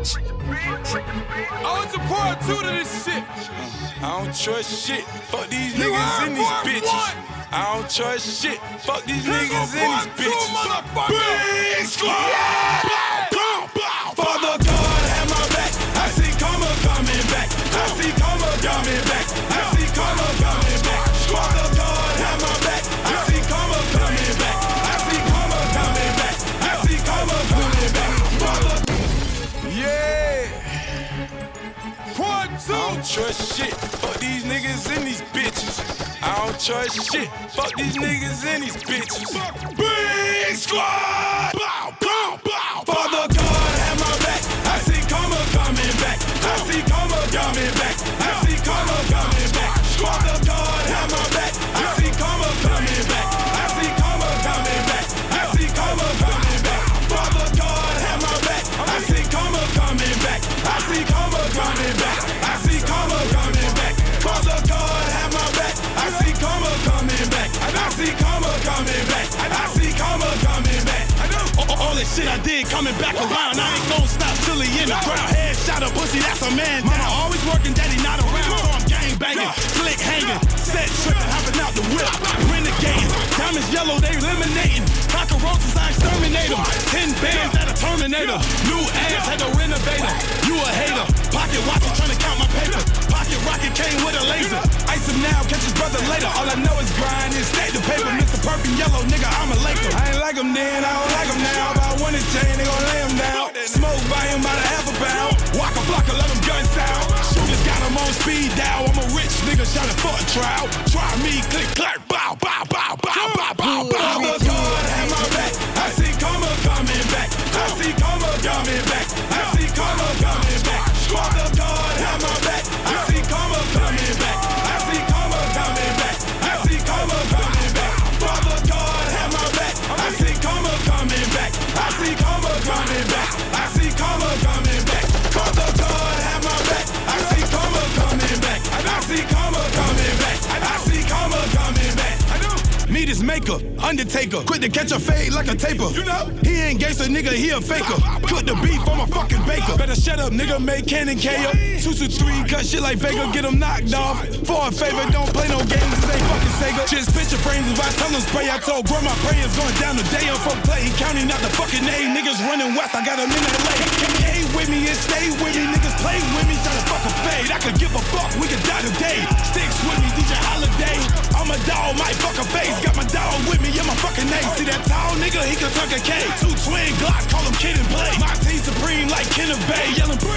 bitch. Oh, it's a part two to this shit. I don't trust shit. Fuck these niggas in these bitches. I don't trust shit. Fuck these niggas in these bitches. Big squad. Father God have my back. I see karma coming back. I see karma coming back. I see karma coming back. Father God have my back. I see karma coming back. I see karma coming back. I see karma coming back. Father. Yeah. Part two. I don't trust shit. Fuck these niggas in these bitches. I don't trust shit. Fuck these niggas in these bitches. Big squad. Bow, bow, bow. Father God have my back. I see karma coming back. I see karma coming back. I see karma coming back. Father God have my back. I see karma coming back. I see karma coming back. I see karma coming back. Father God have my back. I see karma coming back. I see karma coming back. I see karma coming back. Father God have my back. I see karma coming back. I see karma coming back. I see karma coming back. All this shit I did coming back around. I ain't gon' stop till he in the ground. Headshot a pussy, that's a man down. Always working, daddy not around, so I'm gang banging, click hanging, set tripping, hopping out the whip, renegading. Diamonds yellow, they eliminating. Cockroaches, I exterminate them. 10 bands that a Terminator. New ass had to renovate them. You a hater, pocket watcher trying to count my paper. Pocket rocket came with a laser. Ice him now, catch his brother later. All I know is grind and stack the paper. Mr. Perkin yellow, nigga, I'm a Laker. I ain't like him then, I don't like him now. If I want his chain, they gon' lay him down. Smoke by him by the half a pound. Waka flocka, let him gun sound. Shooters got him on speed dial. I'm a rich nigga shouting for a trial. Try me, click, clack, bow, bow, bow, bow, bow, bow, bow. Father God have my back. I see karma coming back. I see karma coming back. I see karma coming back. Father God have my back. I see karma coming back. I see karma coming back. I see karma coming back. Father God have my back. I see karma coming back. I see karma coming back. I see karma coming back. Father God have my back. I see karma coming back. I see karma coming back. I see karma coming back. Meet his maker, Undertaker. Quick to catch a fade like a taper. You know? He ain't gangster, nigga, he a faker. Cook the beef, I'm a fucking baker. Better shut up, nigga, make Cannon KO. 2-3, cut shit like Vega, get him knocked off. For a favor, don't play no games, this ain't fucking Sega. Just picture frames if I tell him spray. I told grandma prayers going down today. I'm from Clayton County, not the fucking A. Niggas running west, I got him in LA. K with me and stay with me, niggas play with me, try to fuck a fade. I could give a fuck, we could die today. Sticks with me, DJ Holiday. I'm a dog, might fuck a face. Got my dog with me in my fucking name. See that tall nigga, he can tuck a K. 2 twin Glocks, call him Kid and Play. My team supreme like Kenneth Bay. Yelling